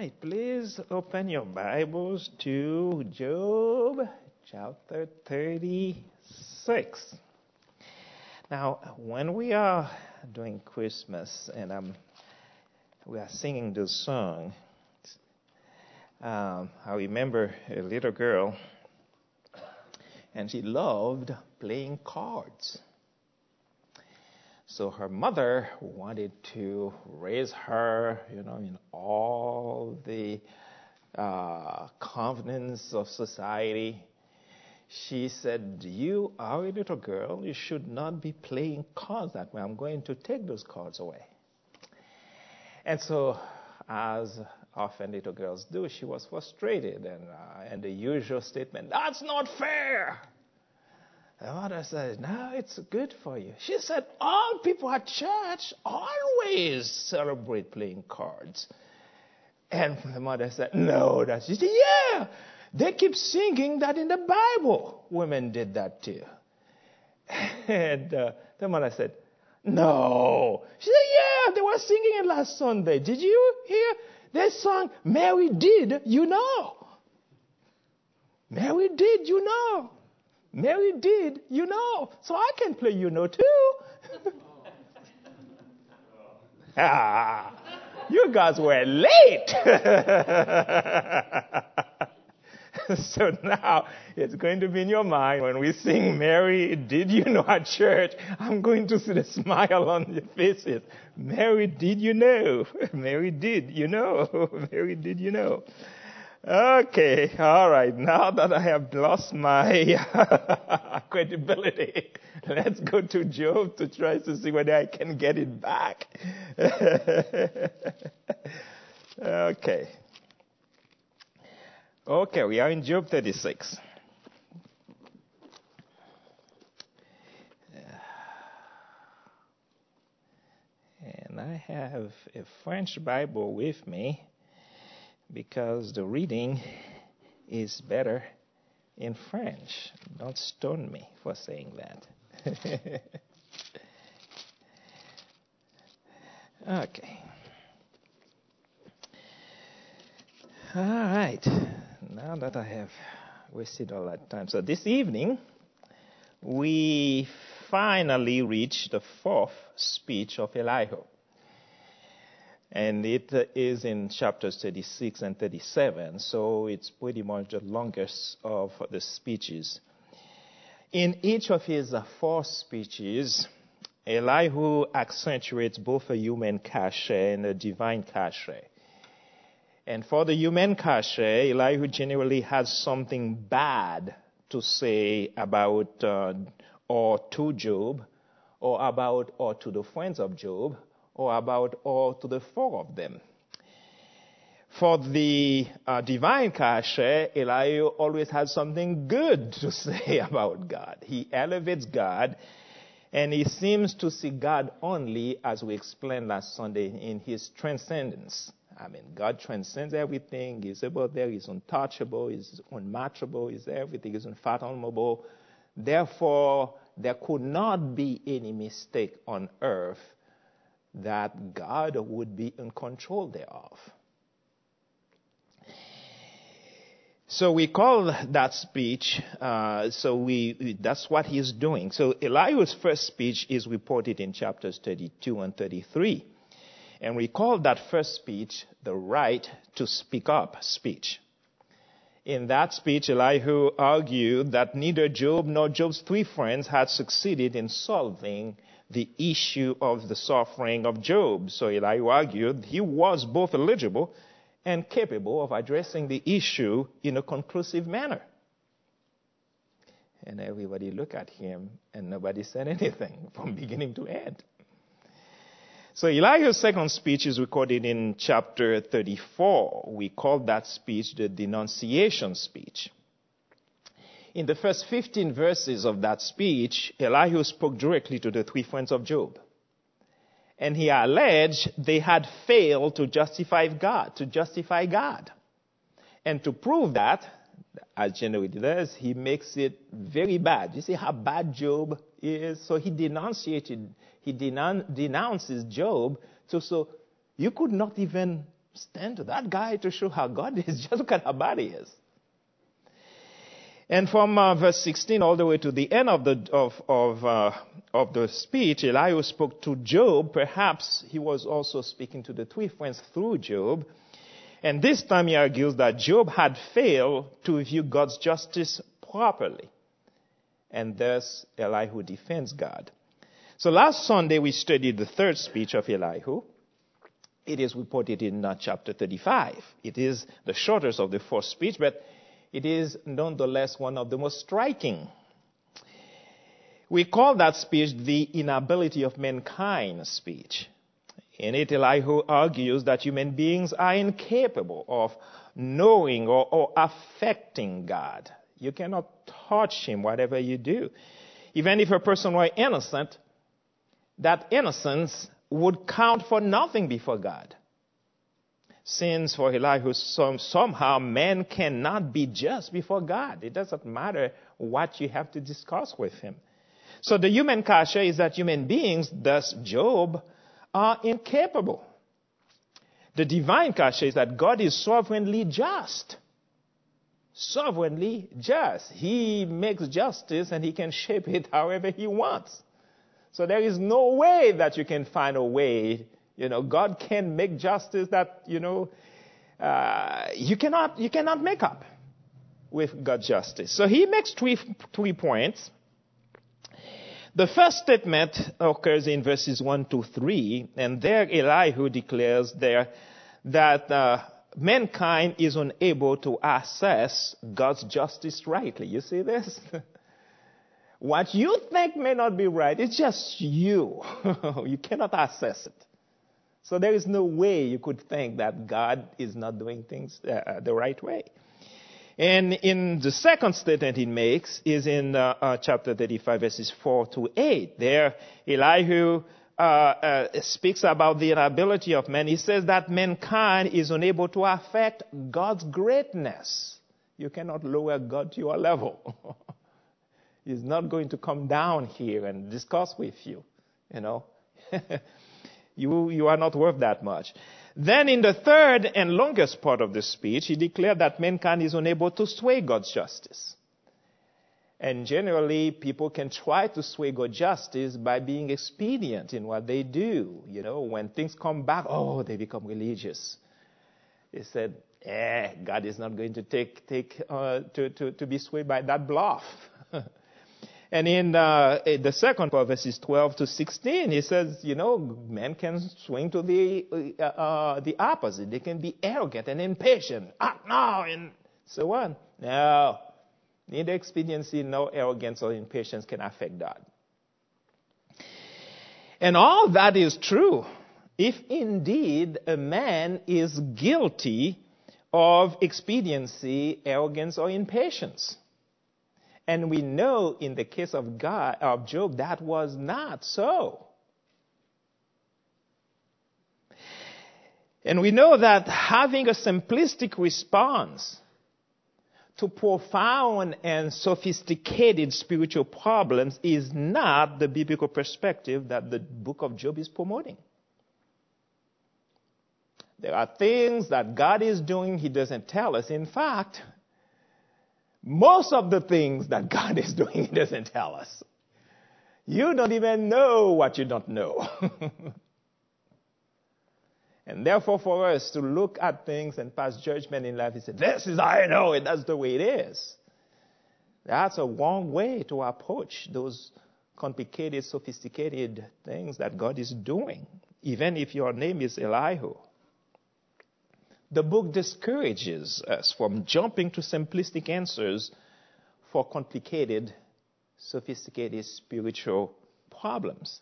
right, please open your Bibles to Job chapter 36. Now, when we are doing Christmas and we are singing this song, I remember a little girl, and she loved playing cards. So her mother wanted to raise her, in all the confidence of society. She said, "You are a little girl. You should not be playing cards that way. I'm going to take those cards away." And so, as often little girls do, she was frustrated and the usual statement, "That's not fair." The mother said, "No, it's good for you." She said, "All people at church always celebrate playing cards." And the mother said, "No, that's..." She said, "Yeah, they keep singing that in the Bible. Women did that too." And the mother said, "No." She said, "Yeah, they were singing it last Sunday. Did you hear? They sang, 'Mary did, you know.' Mary did, you know. Mary did, you know. So I can play you know too." You guys were late. So now it's going to be in your mind when we sing "Mary did you know" at church. I'm going to see the smile on your faces. Mary did you know. Mary did you know. Mary did you know. Okay, all right. Now that I have lost my credibility, let's go to Job to try to see whether I can get it back. Okay. Okay, we are in Job 36. And I have a French Bible with me, because the reading is better in French. Don't stone me for saying that. Okay. All right. Now that I have wasted all that time. So this evening, we finally reach the fourth speech of Elihu. And it is in chapters 36 and 37, so it's pretty much the longest of the speeches. In each of his four speeches, Elihu accentuates both a human cachet and a divine cachet. And for the human cachet, Elihu generally has something bad to say about or to Job, or about or to the friends of Job, or about or to the four of them. For the divine cachet, Elihu always has something good to say about God. He elevates God, and he seems to see God only, as we explained last Sunday, in his transcendence. I mean, God transcends everything. He's above there. He's untouchable. He's unmatchable. He's everything. He's unfathomable. Therefore, there could not be any mistake on earth that God would be in control thereof. So we call that speech, that's what he's doing. So Elihu's first speech is reported in chapters 32 and 33. And we call that first speech the right to speak up speech. In that speech, Elihu argued that neither Job nor Job's three friends had succeeded in solving the issue of the suffering of Job. So Elihu argued he was both eligible and capable of addressing the issue in a conclusive manner. And everybody looked at him, and nobody said anything from beginning to end. So Elihu's second speech is recorded in chapter 34. We call that speech the denunciation speech. In the first 15 verses of that speech, Elihu spoke directly to the three friends of Job. And he alleged they had failed to justify God. And to prove that, as generally does, he makes it very bad. You see how bad Job is? So he denounces Job. So you could not even stand to that guy to show how God is. Just look at how bad he is. And from verse 16 all the way to the end of the speech, Elihu spoke to Job. Perhaps he was also speaking to the three friends through Job. And this time he argues that Job had failed to view God's justice properly. And thus Elihu defends God. So last Sunday we studied the third speech of Elihu. It is reported in chapter 35. It is the shortest of the four speech, but it is nonetheless one of the most striking. We call that speech the inability of mankind speech. In it, Elihu argues that human beings are incapable of knowing or affecting God. You cannot touch him, whatever you do. Even if a person were innocent, that innocence would count for nothing before God. Since for Elihu, somehow man cannot be just before God. It doesn't matter what you have to discuss with him. So the human cachet is that human beings, thus Job, are incapable. The divine cachet is that God is sovereignly just. Sovereignly just. He makes justice and he can shape it however he wants. So there is no way that you can find a way. God can make justice that, you cannot make up with God's justice. So he makes three points. The first statement occurs in verses 1 to 3, and there Elihu declares there that mankind is unable to assess God's justice rightly. You see this? What you think may not be right, it's just you. You cannot assess it. So there is no way you could think that God is not doing things the right way. And in the second statement he makes is in chapter 35, verses 4 to 8. There, Elihu speaks about the inability of man. He says that mankind is unable to affect God's greatness. You cannot lower God to your level. He's not going to come down here and discuss with you, You are not worth that much. Then in the third and longest part of the speech, he declared that mankind is unable to sway God's justice. And generally, people can try to sway God's justice by being expedient in what they do. When things come back, they become religious. They said, God is not going to to be swayed by that bluff. And in the second part, verses 12 to 16, he says, men can swing to the opposite. They can be arrogant and impatient. No, and so on. No. Neither expediency nor arrogance or impatience can affect God. And all that is true if indeed a man is guilty of expediency, arrogance, or impatience. And we know in the case of Job, that was not so. And we know that having a simplistic response to profound and sophisticated spiritual problems is not the biblical perspective that the book of Job is promoting. There are things that God is doing He doesn't tell us. In fact, most of the things that God is doing, He doesn't tell us. You don't even know what you don't know. And therefore, for us to look at things and pass judgment in life and say, this is how I know it, that's the way it is. That's a wrong way to approach those complicated, sophisticated things that God is doing, even if your name is Elihu. The book discourages us from jumping to simplistic answers for complicated, sophisticated spiritual problems.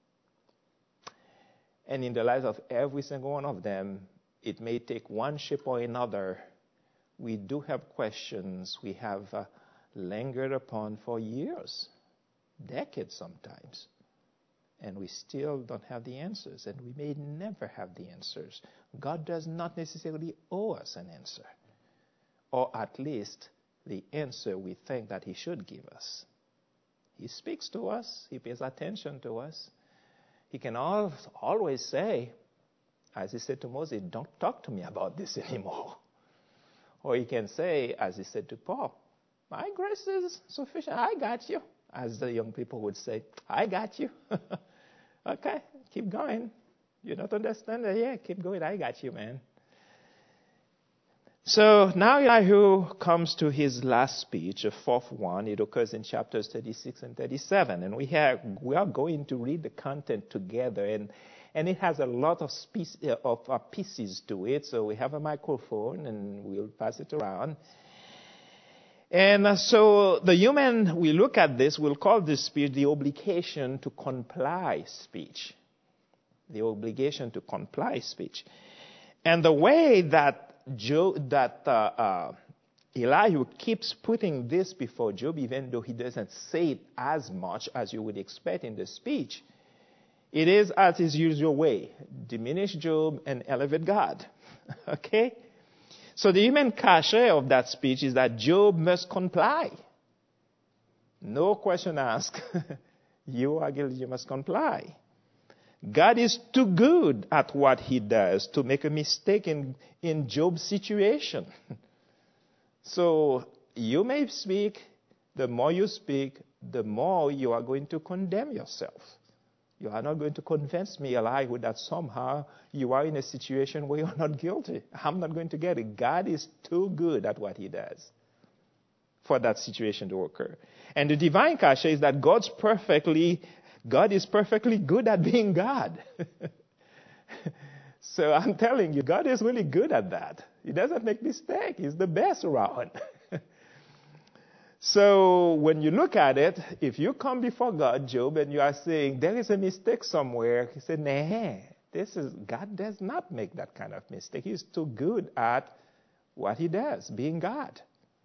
And in the lives of every single one of them, it may take one shape or another. We do have questions we have lingered upon for years, decades sometimes. And we still don't have the answers, and we may never have the answers. God does not necessarily owe us an answer, or at least the answer we think that He should give us. He speaks to us. He pays attention to us. He can always say, as he said to Moses, don't talk to me about this anymore. Or he can say, as he said to Paul, my grace is sufficient. I got you. As the young people would say, I got you. Okay, keep going. You don't understand that? Yeah, keep going. I got you, man. So now Elihu comes to his last speech, the fourth one. It occurs in chapters 36 and 37. And we are going to read the content together. And it has a lot of pieces to it. So we have a microphone and we'll pass it around. And so the human, we look at this, we'll call this speech the obligation to comply speech. The obligation to comply speech. And the way that Elihu keeps putting this before Job, even though he doesn't say it as much as you would expect in the speech, it is as his usual way. Diminish Job and elevate God. Okay? So the human cachet of that speech is that Job must comply. No question asked. You are guilty, you must comply. God is too good at what he does to make a mistake in Job's situation. So you may speak. The more you speak, the more you are going to condemn yourself. You are not going to convince me, Elihu, that somehow you are in a situation where you're not guilty. I'm not going to get it. God is too good at what he does for that situation to occur. And the divine cachet is that God is perfectly good at being God. So I'm telling you, God is really good at that. He doesn't make mistakes. He's the best around. So when you look at it, if you come before God, Job, and you are saying there is a mistake somewhere, he said, nah, God does not make that kind of mistake. He's too good at what he does, being God.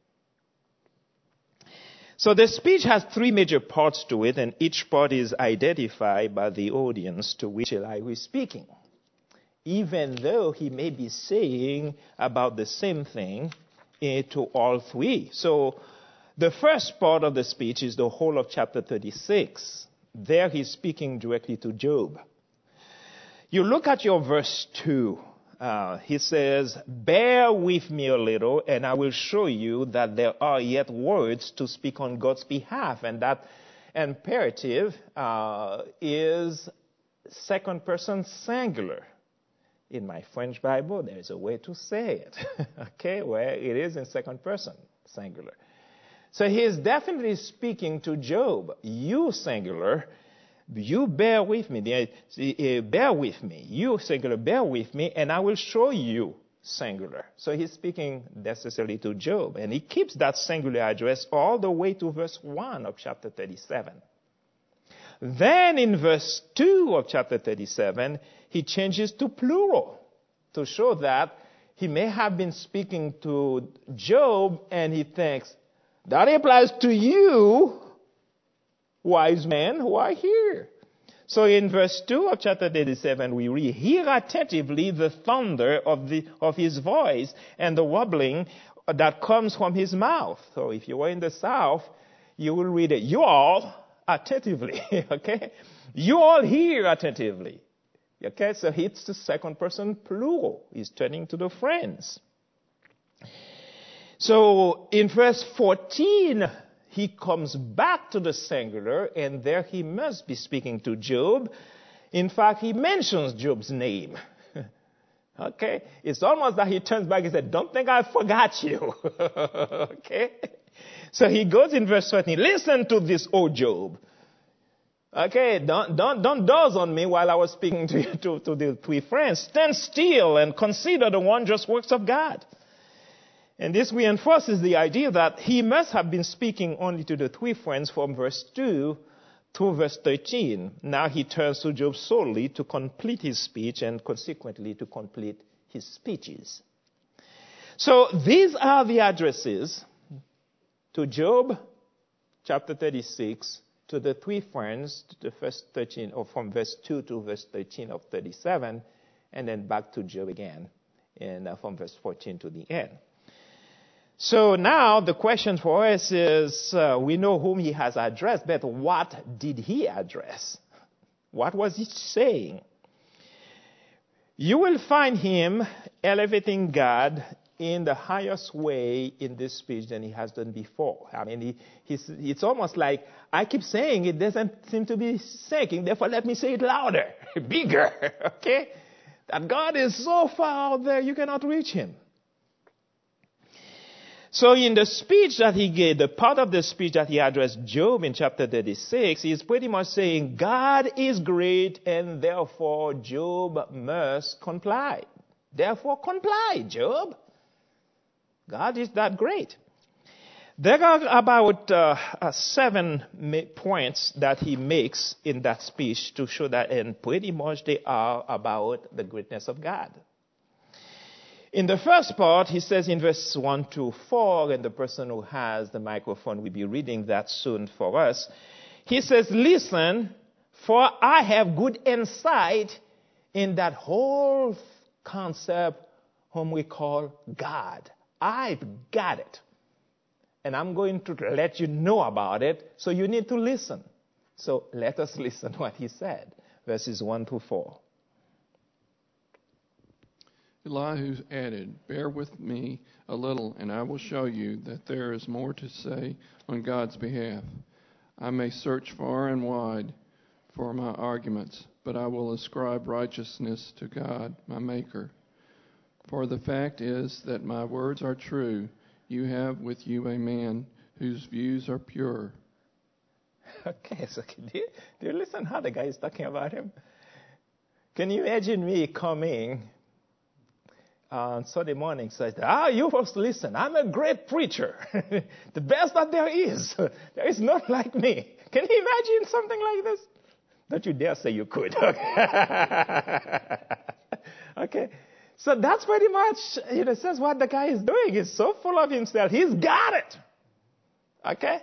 So the speech has three major parts to it, and each part is identified by the audience to which Elihu is speaking, even though he may be saying about the same thing to all three. So the first part of the speech is the whole of chapter 36. There he's speaking directly to Job. You look at your verse 2. He says, bear with me a little, and I will show you that there are yet words to speak on God's behalf. And that imperative is second person singular. In my French Bible, there is a way to say it, okay, where it is in second person singular. So he is definitely speaking to Job. You, singular, you bear with me. Bear with me. You, singular, bear with me, and I will show you, singular. So he's speaking necessarily to Job. And he keeps that singular address all the way to verse 1 of chapter 37. Then in verse 2 of chapter 37, he changes to plural to show that he may have been speaking to Job, and he thinks, that applies to you, wise men who are here. So in verse 2 of chapter 37, we read, hear attentively the thunder of his voice and the wobbling that comes from his mouth. So if you were in the South, you will read it, you all attentively, okay? You all hear attentively. Okay, so it's the second person plural. He's turning to the friends. So in verse 14, he comes back to the singular, and there he must be speaking to Job. In fact, he mentions Job's name. Okay? It's almost that he turns back and says, don't think I forgot you. Okay? So he goes in verse 13, listen to this, O Job. Okay, don't doze on me while I was speaking to you, to the three friends. Stand still and consider the wondrous works of God. And this reinforces the idea that he must have been speaking only to the three friends from verse 2 to verse 13. Now he turns to Job solely to complete his speech and consequently to complete his speeches. So these are the addresses to Job, chapter 36, to the three friends, to the first 13, or from verse 2 to verse 13 of 37, and then back to Job again, and from verse 14 to the end. So now the question for us is, we know whom he has addressed, but what did he address? What was he saying? You will find him elevating God in the highest way in this speech than he has done before. I mean, it's almost like, I keep saying it doesn't seem to be sinking, therefore let me say it louder, bigger, okay? That God is so far out there, you cannot reach him. So in the speech that he gave, the part of the speech that he addressed Job in chapter 36, he's pretty much saying, God is great and therefore Job must comply. Therefore comply, Job. God is that great. There are about 7 points that he makes in that speech to show that, and pretty much they are about the greatness of God. In the first part, he says in verse 1 to 4, and the person who has the microphone will be reading that soon for us. He says, listen, for I have good insight in that whole concept whom we call God. I've got it. And I'm going to let you know about it, so you need to listen. So let us listen what he said, verses 1 to 4. Elihu added, bear with me a little, and I will show you that there is more to say on God's behalf. I may search far and wide for my arguments, but I will ascribe righteousness to God, my Maker. For the fact is that my words are true. You have with you a man whose views are pure. Okay, so do you listen how the guy is talking about him? Can you imagine me coming on Sunday morning, says, you folks listen, I'm a great preacher. The best that there is. There is none like me. Can you imagine something like this? Don't you dare say you could. Okay. So that's pretty much, says what the guy is doing. He's so full of himself. He's got it. Okay.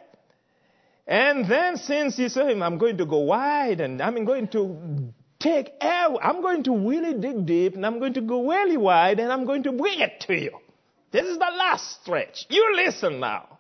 And then since he said, I'm going to go wide and I'm going to I'm going to really dig deep and I'm going to go really wide and I'm going to bring it to you. This is the last stretch. You listen now.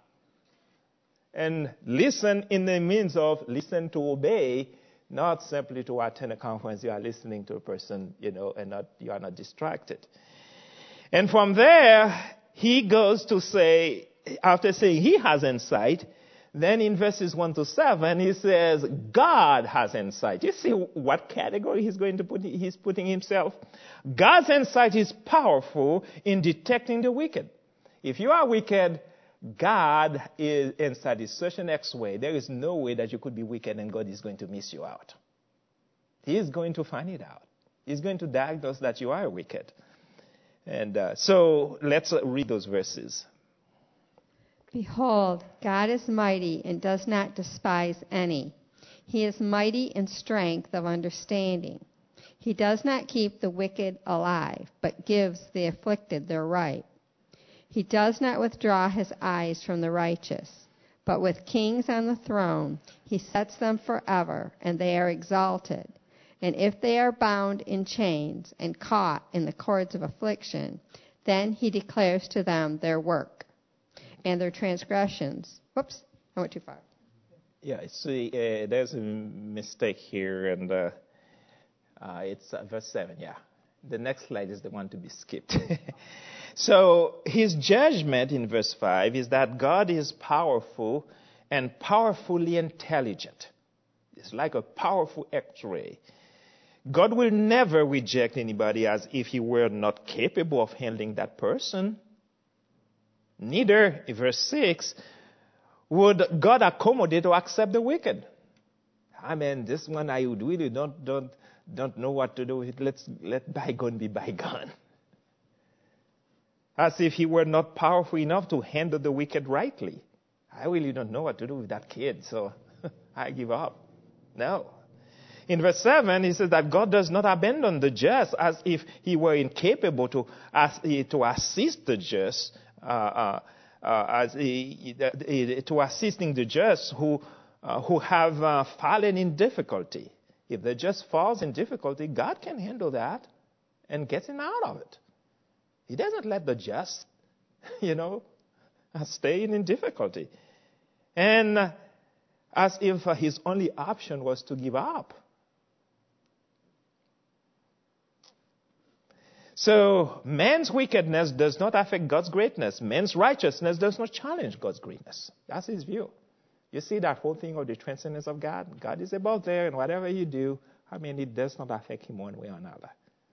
And listen in the means of listen to obey, not simply to attend a conference. You are listening to a person, and you are not distracted. And from there, he goes to say, after saying he has insight, then in verses 1 to 7, he says, God has insight. You see what category he's putting himself? God's insight is powerful in detecting the wicked. If you are wicked, God is insight is such an X-way. There is no way that you could be wicked and God is going to miss you out. He is going to find it out. He's going to diagnose that you are wicked. And so let's read those verses. Behold, God is mighty and does not despise any. He is mighty in strength of understanding. He does not keep the wicked alive, but gives the afflicted their right. He does not withdraw his eyes from the righteous, but with kings on the throne he sets them forever, and they are exalted. And if they are bound in chains and caught in the cords of affliction, then he declares to them their work and their transgressions. Whoops, I went too far. Yeah, see, there's a mistake here, and it's verse 7, yeah. The next slide is the one to be skipped. So his judgment in verse 5 is that God is powerful and powerfully intelligent. It's like a powerful X-ray. God will never reject anybody as if he were not capable of handling that person. Neither, in verse 6, would God accommodate or accept the wicked. I mean, this one I would really don't know what to do with it. Let bygone be bygone. As if he were not powerful enough to handle the wicked rightly. I really don't know what to do with that kid, so I give up. No. In verse 7, he says that God does not abandon the just as if he were incapable to assist the just, to assisting the just who have fallen in difficulty. If the just falls in difficulty, God can handle that and get him out of it. He doesn't let the just, stay in difficulty. And as if his only option was to give up. So man's wickedness does not affect God's greatness. Man's righteousness does not challenge God's greatness. That's his view. You see that whole thing of the transcendence of God? God is above there, and whatever you do, it does not affect him one way or another.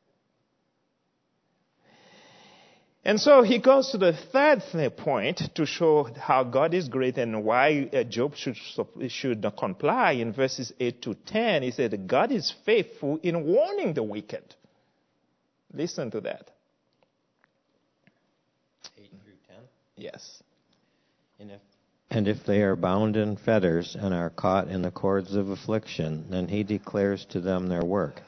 And so he goes to the third point to show how God is great and why Job should comply. In verses 8 to 10, he said, God is faithful in warning the wicked. Listen to that. 8 through 10? Yes. And if they are bound in fetters and are caught in the cords of affliction, then he declares to them their work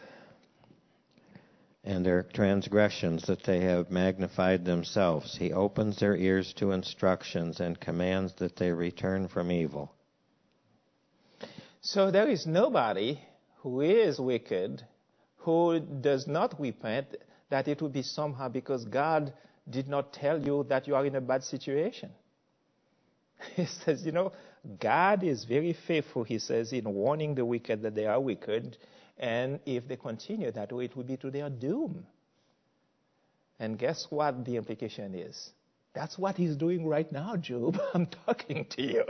and their transgressions, that they have magnified themselves. He opens their ears to instructions and commands that they return from evil. So there is nobody who is wicked, who does not repent, that it would be somehow because God did not tell you that you are in a bad situation. He says, God is very faithful, he says, in warning the wicked that they are wicked. And if they continue that way, it will be to their doom. And guess what the implication is? That's what he's doing right now, Job. I'm talking to you.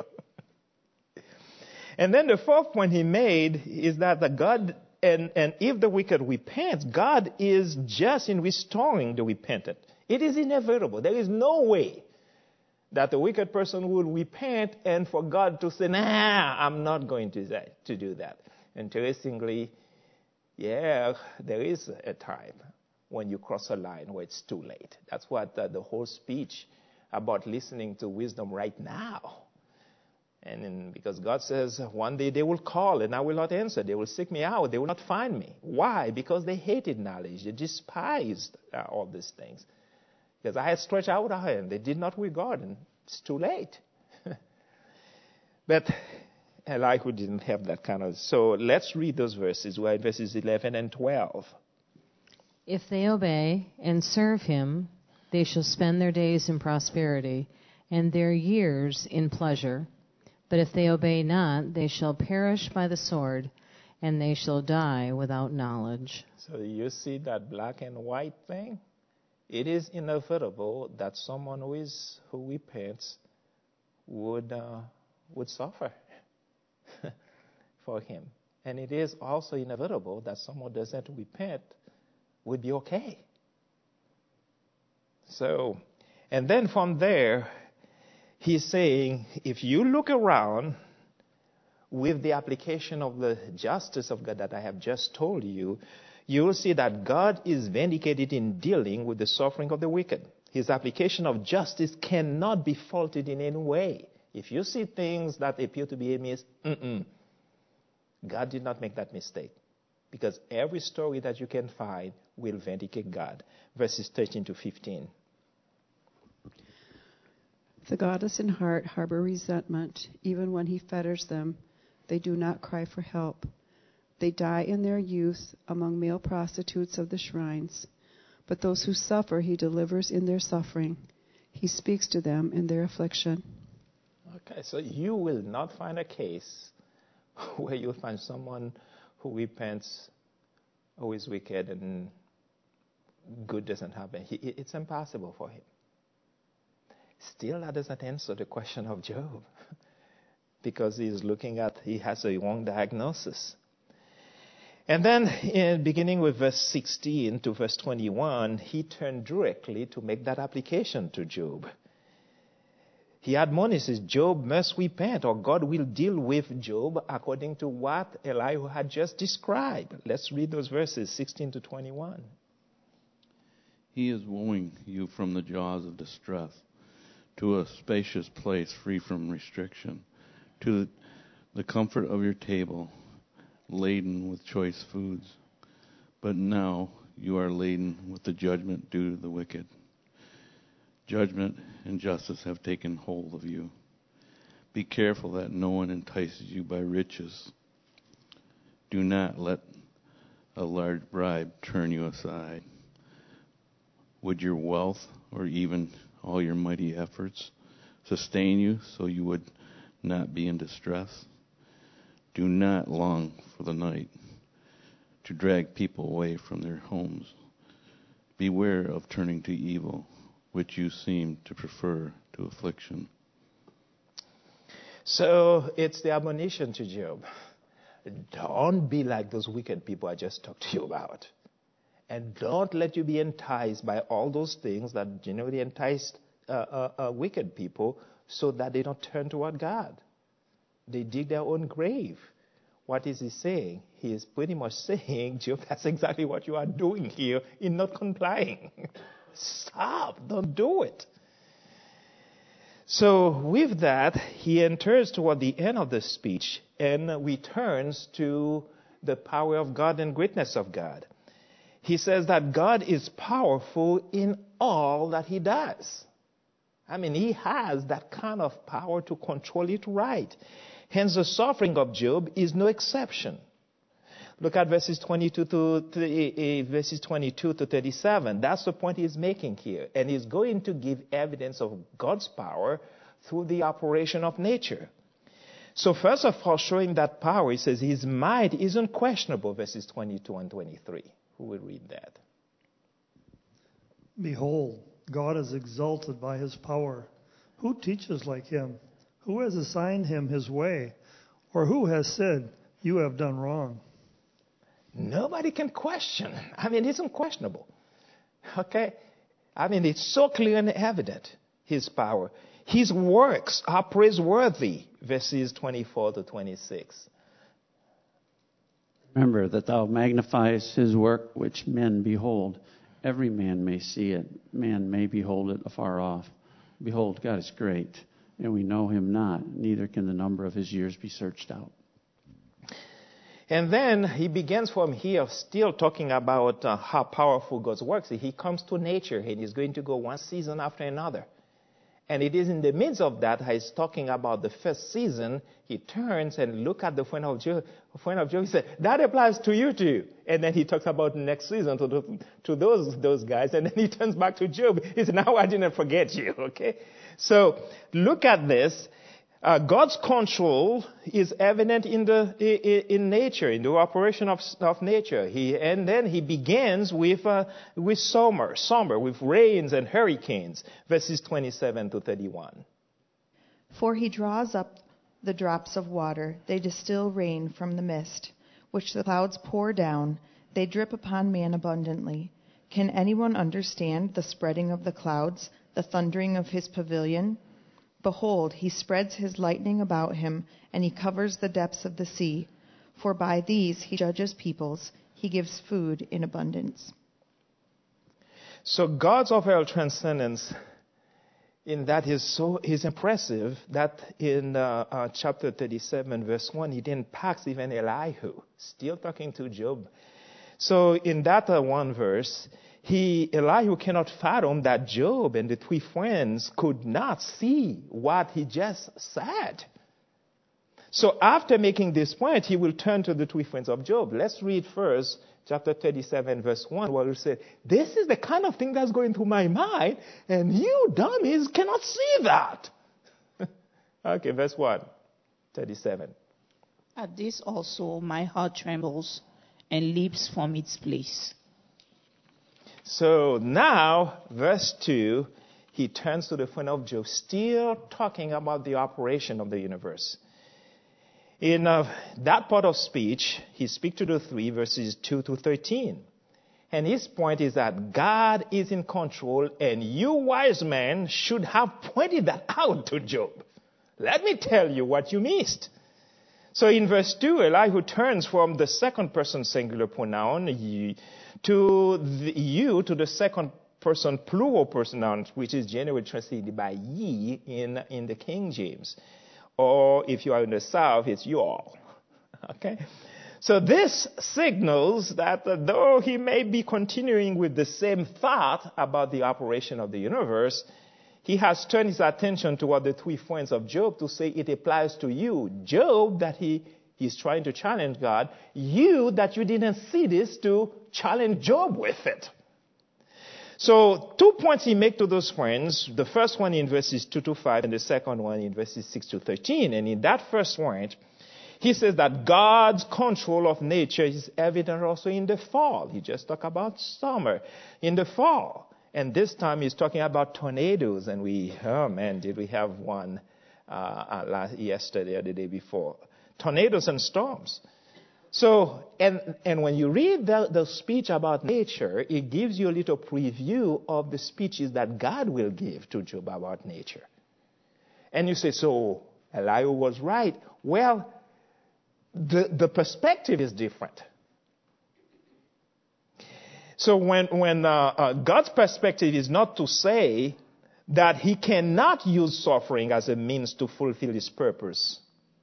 And then the fourth point he made is that the God, and if the wicked repent, God is just in restoring the repentant. It is inevitable. There is no way that the wicked person will repent and for God to say, I'm not going to do that. Interestingly, there is a time when you cross a line where it's too late. That's what the whole speech about listening to wisdom right now. And because God says, one day they will call and I will not answer. They will seek me out. They will not find me. Why? Because they hated knowledge. They despised all these things. Because I had stretched out a hand. They did not regard, and it's too late. But Elihu didn't have that kind of... So let's read those verses. We're in verses 11 and 12. If they obey and serve him, they shall spend their days in prosperity and their years in pleasure. But if they obey not, they shall perish by the sword, and they shall die without knowledge. So you see that black and white thing? It is inevitable that someone who repents would suffer for him. And it is also inevitable that someone who doesn't repent would be okay. So, and then from there, he's saying, if you look around with the application of the justice of God that I have just told you, you will see that God is vindicated in dealing with the suffering of the wicked. His application of justice cannot be faulted in any way. If you see things that appear to be amiss, God did not make that mistake. Because every story that you can find will vindicate God. Verses 13 to 15. The godless in heart harbor resentment. Even when he fetters them, they do not cry for help. They die in their youth among male prostitutes of the shrines. But those who suffer, he delivers in their suffering. He speaks to them in their affliction. Okay, so you will not find a case where you'll find someone who repents, who is wicked, and good doesn't happen. It's impossible for him. Still, that doesn't answer the question of Job. Because he has a wrong diagnosis. And then, beginning with verse 16 to verse 21, he turned directly to make that application to Job. He admonishes Job must repent, or God will deal with Job according to what Elihu had just described. Let's read those verses, 16 to 21. He is wooing you from the jaws of distress to a spacious place free from restriction, to the comfort of your table, laden with choice foods. But now you are laden with the judgment due to the wicked. Judgment and justice have taken hold of you. Be careful that no one entices you by riches. Do not let a large bribe turn you aside. Would your wealth, or even all your mighty efforts, sustain you so you would not be in distress? Do not long for the night, to drag people away from their homes, Beware of turning to evil, which you seem to prefer to affliction. So it's the admonition to Job. Don't be like those wicked people I just talked to you about. And don't let you be enticed by all those things that generally entice wicked people so that they don't turn toward God. They dig their own grave. What is he saying? He is pretty much saying, Job, that's exactly what you are doing here in not complying. Stop. Don't do it. So with that, he enters toward the end of the speech and returns to the power of God and greatness of God. He says that God is powerful in all that he does. I mean, he has that kind of power to control it right. Hence, the suffering of Job is no exception. Look at verses 22 to 37. That's the point he's making here. And he's going to give evidence of God's power through the operation of nature. So first of all, showing that power, he says his might is unquestionable, verses 22 and 23. Who will read that? Behold, God is exalted by his power. Who teaches like him? Who has assigned him his way? Or who has said, you have done wrong? Nobody can question. I mean, it's unquestionable. Okay? I mean, it's so clear and evident, his power. His works are praiseworthy, verses 24 to 26. Remember that thou magnifiest his work which men behold. Every man may see it. Man may behold it afar off. Behold, God is great, and we know him not, neither can the number of his years be searched out. And then he begins from here still talking about how powerful God's works. He comes to nature and he's going to go one season after another. And it is in the midst of that he's talking about the first season. He turns and look at the friend of Job. He said, that applies to you too. And then he talks about the next season to those guys. And then he turns back to Job. He said, now I didn't forget you. Okay. So look at this. God's control is evident in nature, in the operation of nature. And then he begins with summer, with rains and hurricanes, verses 27 to 31. For he draws up the drops of water, they distill rain from the mist, which the clouds pour down, they drip upon man abundantly. Can anyone understand the spreading of the clouds, the thundering of his pavilion? Behold, he spreads his lightning about him, and he covers the depths of the sea. For by these he judges peoples, he gives food in abundance. So God's overall transcendence in that is impressive that in chapter 37, verse 1, he then packs even Elihu, still talking to Job. So in that one verse, Elihu cannot fathom that Job and the three friends could not see what he just said. So after making this point, he will turn to the three friends of Job. Let's read first chapter 37, verse 1, where he said, this is the kind of thing that's going through my mind, and you dummies cannot see that. Okay, verse 1, 37. At this also my heart trembles and leaps from its place. So now, verse 2, he turns to the friend of Job, still talking about the operation of the universe. In that part of speech, he speaks to the three, verses 2 to 13. And his point is that God is in control, and you wise men should have pointed that out to Job. Let me tell you what you missed. So in verse 2, Elihu turns from the second person singular pronoun, to the second person plural pronoun, which is generally translated by ye in the King James. Or if you are in the South, it's you all. Okay? So this signals that though he may be continuing with the same thought about the operation of the universe, he has turned his attention toward the three friends of Job to say it applies to you. Job, that he's trying to challenge God. You, that you didn't see this, to challenge Job with it. So 2 points he makes to those friends. The first one in verses 2 to 5 and the second one in verses 6 to 13. And in that first point, He says that God's control of nature is evident also in the fall. He just talked about summer. In the fall. And this time he's talking about tornadoes. And did we have one yesterday or the day before. Tornadoes and storms. So, and when you read the speech about nature, it gives you a little preview of the speeches that God will give to Job about nature. And you say, so Elihu was right. Well, the perspective is different. So when God's perspective is not to say that he cannot use suffering as a means to fulfill his purpose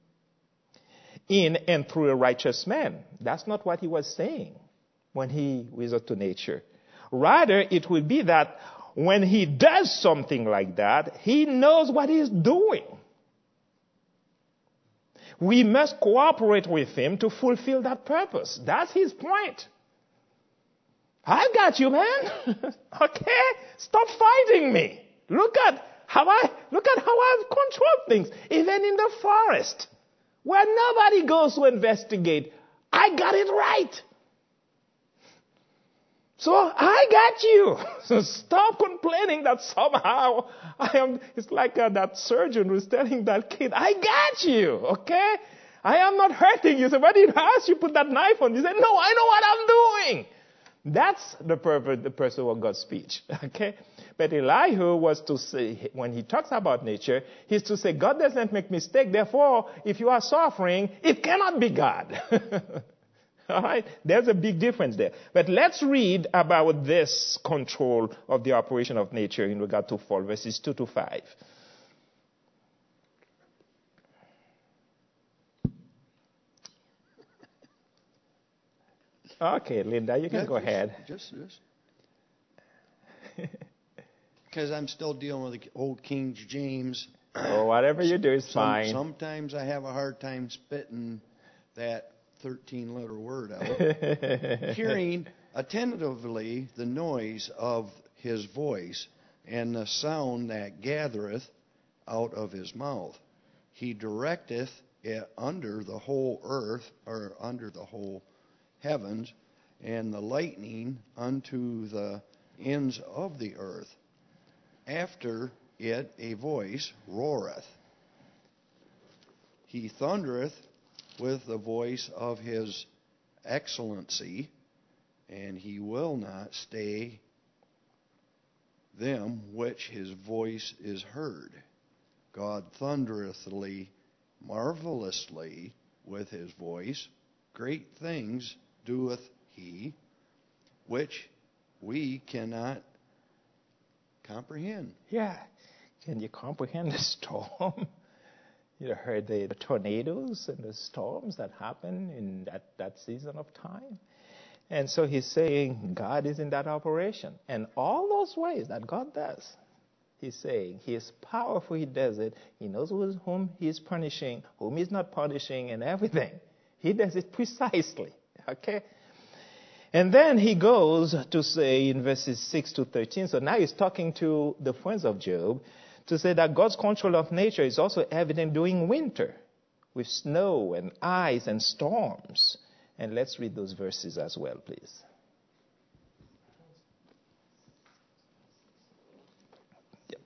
in and through a righteous man. That's not what he was saying when he resorted to nature. Rather, it will be that when he does something like that, he knows what he's doing. We must cooperate with him to fulfill that purpose. That's his point. I got you, man. Okay? Stop fighting me. Look at how I've controlled things, even in the forest, where nobody goes to investigate. I got it right. So I got you. So stop complaining that somehow it's like that surgeon who's telling that kid, I got you, okay? I am not hurting you. So when he asks you put that knife on, you say, no, I know what I'm doing. That's the person of God's speech, okay? But Elihu was to say, when he talks about nature, he's to say, God doesn't make mistake. Therefore, if you are suffering, it cannot be God. All right? There's a big difference there. But let's read about this control of the operation of nature in regard to fall, verses 2 to 5. Okay, Linda, you can go ahead. Just because I'm still dealing with the old King James. Oh, whatever you do is fine. Sometimes I have a hard time spitting that 13-letter word out. Hearing attentively the noise of his voice and the sound that gathereth out of his mouth. He directeth it under the whole earth, or under the whole heavens, and the lightning unto the ends of the earth. After it a voice roareth. He thundereth with the voice of his excellency, and he will not stay them which his voice is heard. God thundereth marvelously with his voice. Great things doeth he, which we cannot comprehend. Yeah. Can you comprehend the storm? You heard the tornadoes and the storms that happen in that season of time. And so he's saying God is in that operation. And all those ways that God does, he's saying he is powerful, he does it. He knows whom he's punishing, whom he's not punishing, and everything. He does it precisely. Okay? And then he goes to say in verses 6 to 13, so now he's talking to the friends of Job, to say that God's control of nature is also evident during winter, with snow and ice and storms. And let's read those verses as well, please. Yep.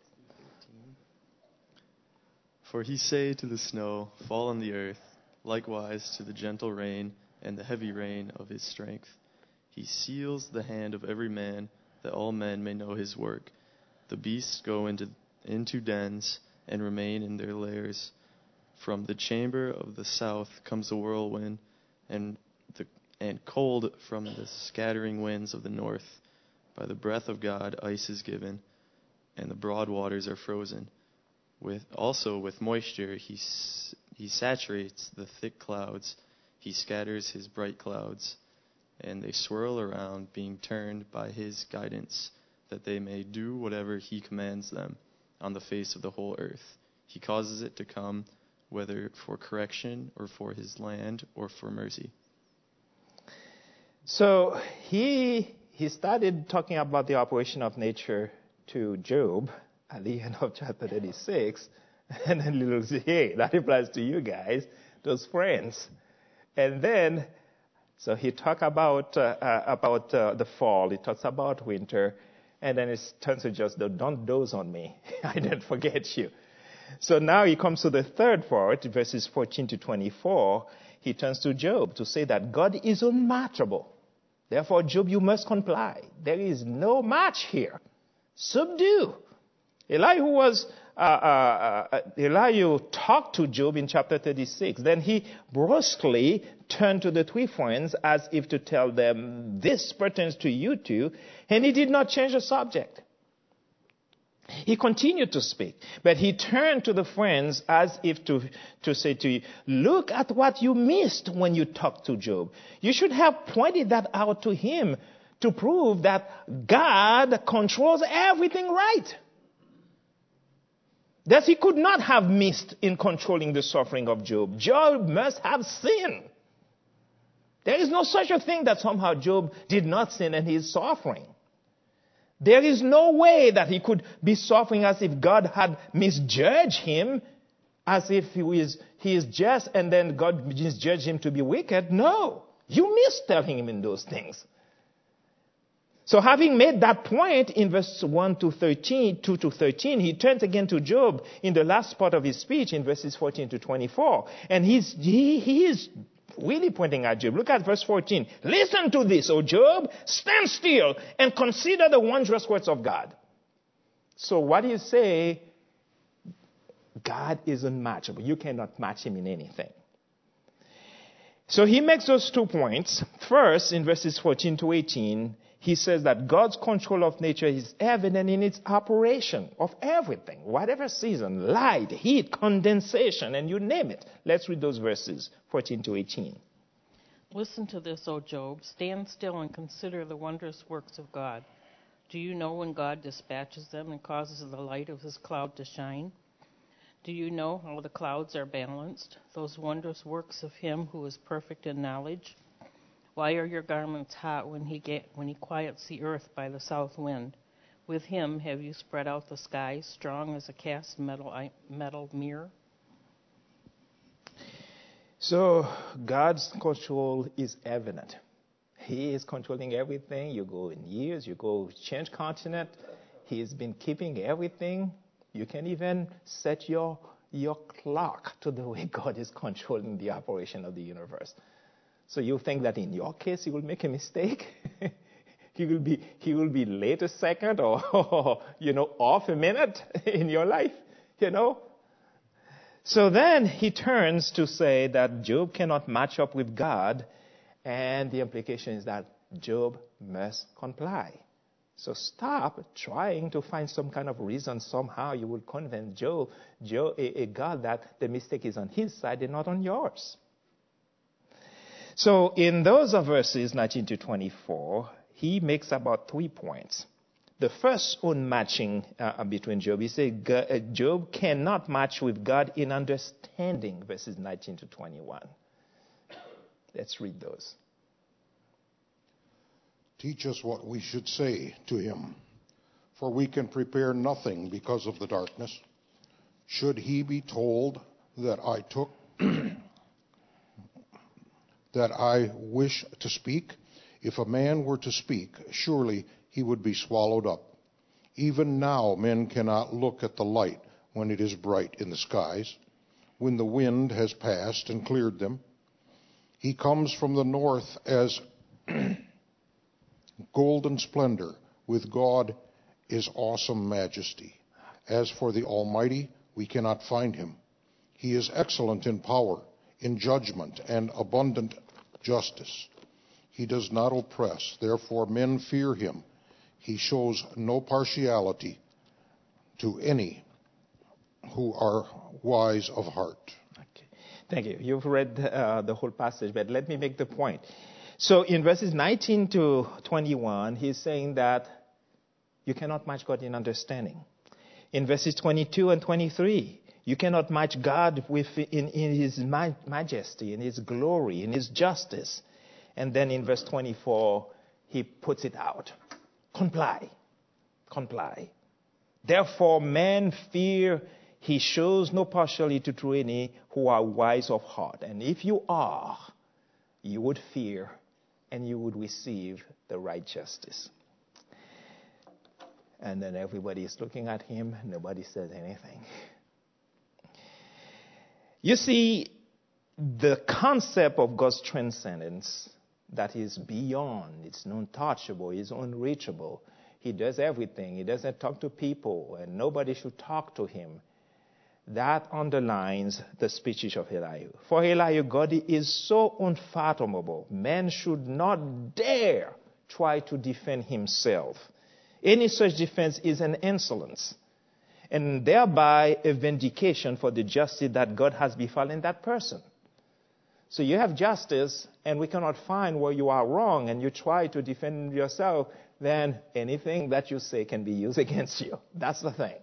For he say to the snow, fall on the earth, likewise to the gentle rain and the heavy rain of his strength. He seals the hand of every man, that all men may know his work. The beasts go into dens and remain in their lairs. From the chamber of the south comes a whirlwind, and cold from the scattering winds of the north. By the breath of God ice is given, and the broad waters are frozen. With moisture he saturates the thick clouds. He scatters his bright clouds, and they swirl around, being turned by his guidance, that they may do whatever he commands them on the face of the whole earth. He causes it to come, whether for correction or for his land or for mercy. So he started talking about the operation of nature to Job at the end of chapter 36, and then little say, hey, that applies to you guys. those friends. And then, so he talks about the fall. He talks about winter. And then it turns to just, don't doze on me. I didn't forget you. So now he comes to the third part, verses 14 to 24. He turns to Job to say that God is unmatchable. Therefore, Job, you must comply. There is no match here. Subdue. Elihu talked to Job in chapter 36. Then he brusquely turned to the three friends as if to tell them, this pertains to you too. And he did not change the subject. He continued to speak, but he turned to the friends as if to say to you, look at what you missed when you talked to Job. You should have pointed that out to him to prove that God controls everything right. Thus he could not have missed in controlling the suffering of Job. Job must have sinned. There is no such a thing that somehow Job did not sin and he is suffering. There is no way that he could be suffering as if God had misjudged him, as if he is just and then God misjudged him to be wicked. No, you missed telling him in those things. So having made that point in verse 2 to 13, he turns again to Job in the last part of his speech in verses 14 to 24. And he is really pointing at Job. Look at verse 14. Listen to this, O Job. Stand still and consider the wondrous works of God. So what do you say? God is unmatchable. You cannot match him in anything. So he makes those 2 points. First, in verses 14 to 18, he says that God's control of nature is evident in its operation of everything, whatever season, light, heat, condensation, and you name it. Let's read those verses, 14 to 18. Listen to this, O Job. Stand still and consider the wondrous works of God. Do you know when God dispatches them and causes the light of his cloud to shine? Do you know how the clouds are balanced, those wondrous works of him who is perfect in knowledge? Why are your garments hot when he quiets the earth by the south wind? With him have you spread out the skies, strong as a cast metal mirror? So God's control is evident. He is controlling everything. You go in years, you go change continent. He's been keeping everything. You can even set your clock to the way God is controlling the operation of the universe. So you think that in your case he will make a mistake? he will be late a second or off a minute in your life, So then he turns to say that Job cannot match up with God, and the implication is that Job must comply. So stop trying to find some kind of reason somehow you will convince God that the mistake is on his side and not on yours. So in those verses 19 to 24, he makes about 3 points. The first on matching between Job, he says Job cannot match with God in understanding, verses 19 to 21. Let's read those. Teach us what we should say to him, for we can prepare nothing because of the darkness. Should he be told that that I wish to speak? If a man were to speak, surely he would be swallowed up. Even now men cannot look at the light when it is bright in the skies, when the wind has passed and cleared them. He comes from the north as golden splendor. With God is awesome majesty. As for the Almighty, we cannot find him. He is excellent in power, in judgment, and abundant justice. He does not oppress, therefore men fear him. He shows no partiality to any who are wise of heart. Okay. Thank you. You've read the whole passage, but let me make the point. So in verses 19 to 21, he's saying that you cannot match God in understanding. In verses 22 and 23, you cannot match God in his majesty, in his glory, in his justice. And then in verse 24, he puts it out. Comply. Therefore, men fear He shows no partiality to any who are wise of heart. And if you are, you would fear and you would receive the right justice. And then everybody is looking at him. Nobody says anything. You see, the concept of God's transcendence that is beyond, it's untouchable, it's unreachable. He does everything. He doesn't talk to people, and nobody should talk to him. That underlines the speeches of Elihu. For Elihu, God is so unfathomable. Man should not dare try to defend himself. Any such defense is an insolence, and thereby a vindication for the justice that God has befallen that person. So you have justice, and we cannot find where you are wrong, and you try to defend yourself, then anything that you say can be used against you. That's the thing.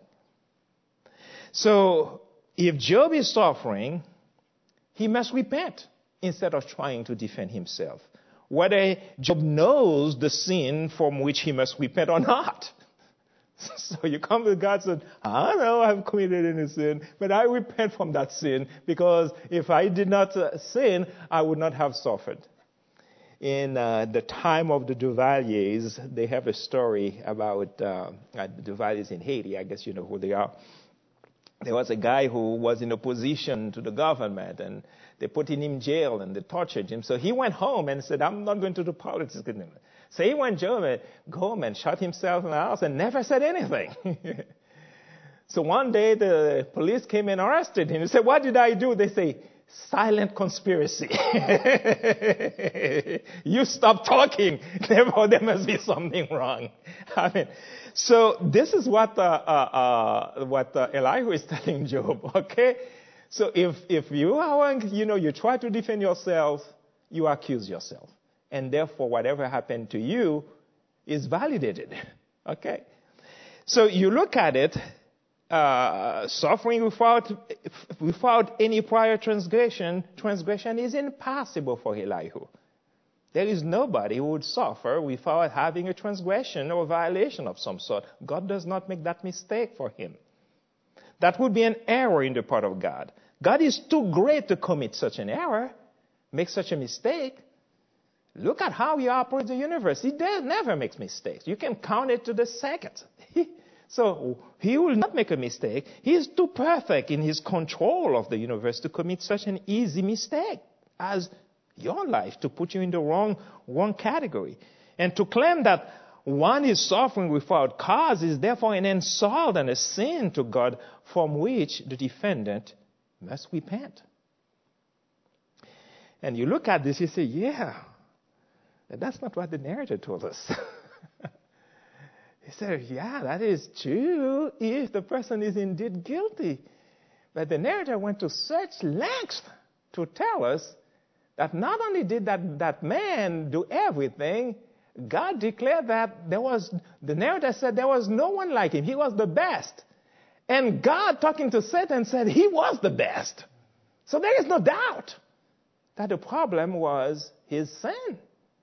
So if Job is suffering, he must repent instead of trying to defend himself. Whether Job knows the sin from which he must repent or not. So you come to God and say, I know I've committed any sin, but I repent from that sin, because if I did not sin, I would not have suffered. In the time of the Duvaliers, they have a story about the Duvaliers in Haiti. I guess you know who they are. There was a guy who was in opposition to the government, and they put him in jail and they tortured him. So he went home and said, I'm not going to do politics anymore. So he went home and shot himself in the house and never said anything. So one day the police came and arrested him. He said, what did I do? They say, silent conspiracy. You stop talking. Therefore, there must be something wrong. I mean, so this is what Elihu is telling Job. Okay, so if you are, you try to defend yourself, you accuse yourself, and therefore, whatever happened to you is validated. Okay, so you look at it. Suffering without any prior transgression is impossible for Elihu. There is nobody who would suffer without having a transgression or violation of some sort. God does not make that mistake for him. That would be an error in the part of God. God is too great to commit such an error, make such a mistake. Look at how he operates the universe. He never makes mistakes. You can count it to the second. So he will not make a mistake. He is too perfect in his control of the universe to commit such an easy mistake as your life, to put you in the wrong category. And to claim that one is suffering without cause is therefore an insult and a sin to God, from which the defendant must repent. And you look at this, you say, yeah, that's not what the narrator told us. He said, yeah, that is true if the person is indeed guilty. But the narrator went to such lengths to tell us that not only did that man do everything, God declared that the narrator said there was no one like him. He was the best. And God, talking to Satan, said he was the best. So there is no doubt that the problem was his sin.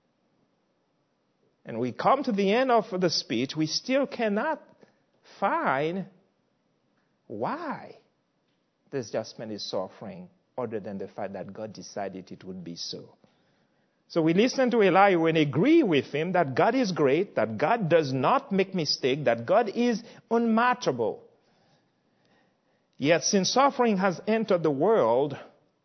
And we come to the end of the speech, we still cannot find why this just man is suffering, other than the fact that God decided it would be so. So we listen to Elihu and agree with him that God is great, that God does not make mistakes, that God is unmatchable. Yet since suffering has entered the world,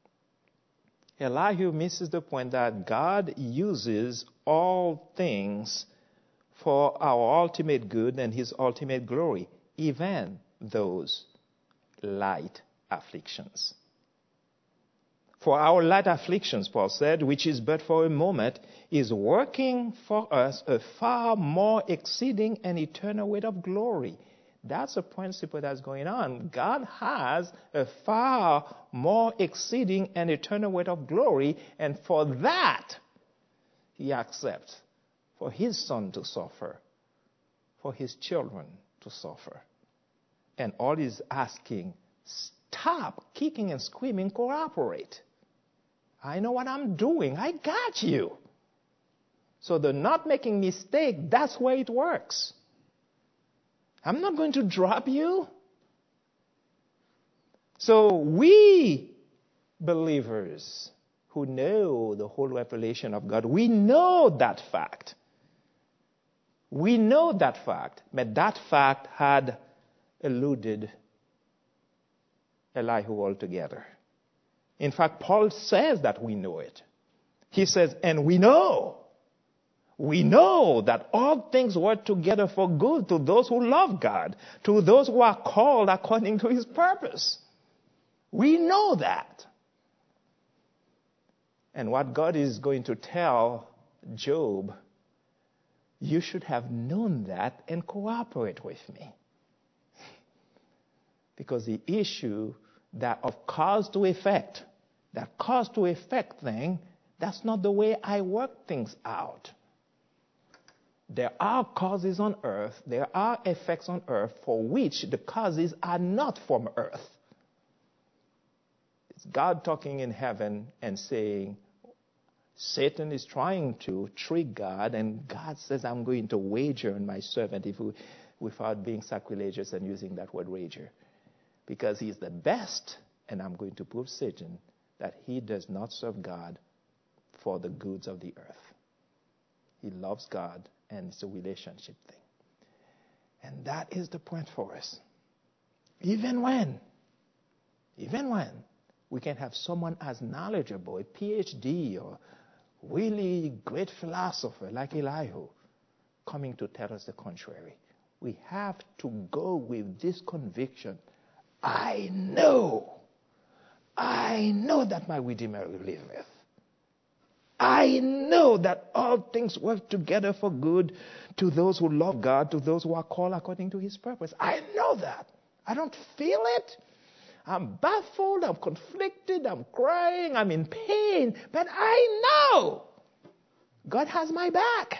Elihu misses the point that God uses all things for our ultimate good and his ultimate glory, even those light afflictions. For our light afflictions, Paul said, which is but for a moment, is working for us a far more exceeding and eternal weight of glory. That's a principle that's going on. God has a far more exceeding and eternal weight of glory, and for that, he accepts for his son to suffer, for his children to suffer. And all he's asking, stop kicking and screaming, cooperate. I know what I'm doing. I got you. So the not making mistake, that's where it works. I'm not going to drop you. So we believers who know the whole revelation of God, we know that fact. We know that fact, but that fact had eluded Elihu altogether. In fact, Paul says that we know it. He says, and we know that all things work together for good to those who love God, to those who are called according to his purpose. We know that. And what God is going to tell Job, you should have known that and cooperate with me. Because the issue that of cause to effect, that cause to effect thing, that's not the way I work things out. There are causes on earth, there are effects on earth for which the causes are not from earth. It's God talking in heaven and saying, Satan is trying to trick God, and God says, I'm going to wager on my servant without being sacrilegious and using that word wager. Because he's the best, and I'm going to prove Satan that he does not serve God for the goods of the earth. He loves God, and it's a relationship thing. And that is the point for us. Even when we can have someone as knowledgeable, a PhD or really great philosopher like Elihu coming to tell us the contrary. We have to go with this conviction. I know that my Redeemer liveth. I know that all things work together for good to those who love God, to those who are called according to his purpose. I know that. I don't feel it. I'm baffled, I'm conflicted, I'm crying, I'm in pain, but I know God has my back.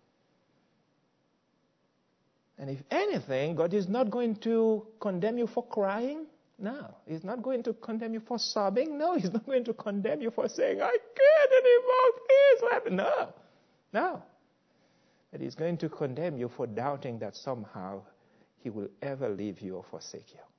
And if anything, God is not going to condemn you for crying. No. He's not going to condemn you for sobbing. No. He's not going to condemn you for saying, I can't anymore, please let me. No. But he's going to condemn you for doubting that somehow he will ever leave you or forsake you.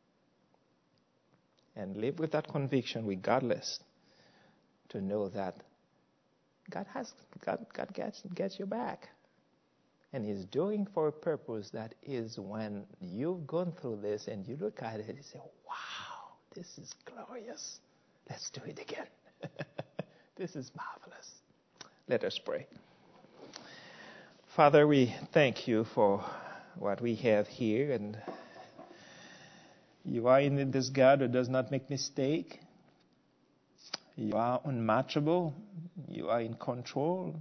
And live with that conviction regardless, to know that God gets your back. And he's doing for a purpose that is when you've gone through this and you look at it and you say, wow, this is glorious. Let's do it again. This is marvelous. Let us pray. Father, we thank you for what we have here, and you are in this God who does not make mistake. You are unmatchable. You are in control.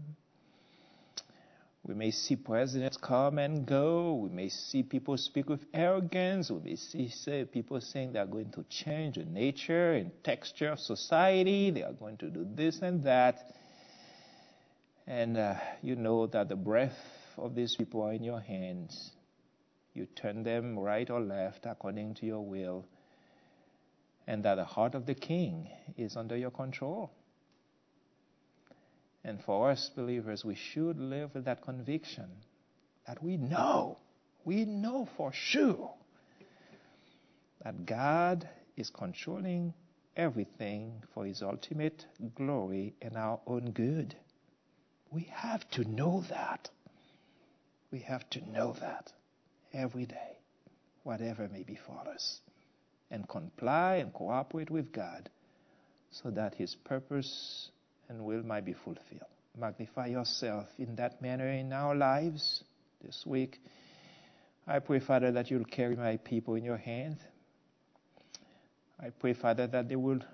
We may see presidents come and go. We may see people speak with arrogance. We may see people saying they are going to change the nature and texture of society. They are going to do this and that. And you know that the breath of these people are in your hands. You turn them right or left according to your will, and that the heart of the king is under your control. And for us believers, we should live with that conviction that we know for sure that God is controlling everything for his ultimate glory and our own good. We have to know that. We have to know that every day, whatever may befall us, and comply and cooperate with God so that his purpose and will might be fulfilled. Magnify yourself in that manner in our lives this week. I pray, Father, that you'll carry my people in your hand. I pray, Father, that they will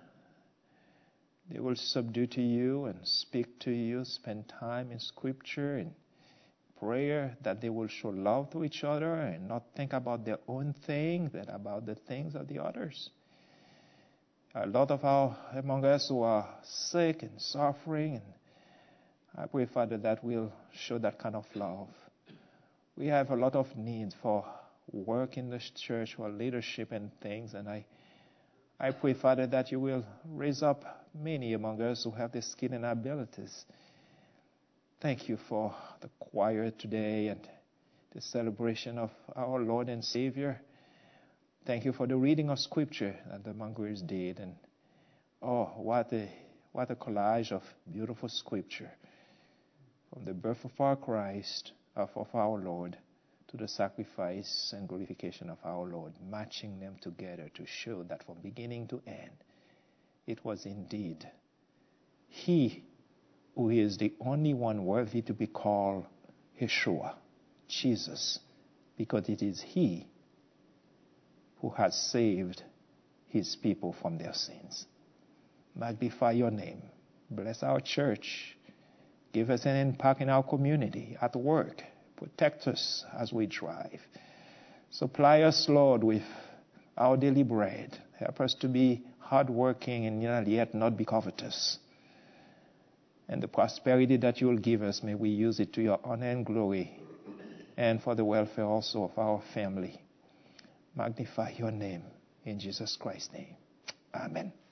subdue to you and speak to you, spend time in Scripture and prayer, that they will show love to each other and not think about their own thing, but about the things of the others. A lot of among us who are sick and suffering, and I pray, Father, that we'll show that kind of love. We have a lot of needs for work in the church, for leadership and things, and I pray, Father, that you will raise up many among us who have the skill and abilities. Thank you for the choir today and the celebration of our Lord and Savior. thank you for the reading of Scripture that the Mongers did. And oh, what a collage of beautiful Scripture. From the birth of our Christ, of our Lord, to the sacrifice and glorification of our Lord, matching them together to show that from beginning to end, it was indeed He who is the only one worthy to be called Yeshua, Jesus, because it is He who has saved His people from their sins. Magnify your name. Bless our church. Give us an impact in our community, at work. Protect us as we drive. Supply us, Lord, with our daily bread. Help us to be hardworking and yet not be covetous. And the prosperity that you will give us, may we use it to your honor and glory and for the welfare also of our family. Magnify your name in Jesus Christ's name. Amen.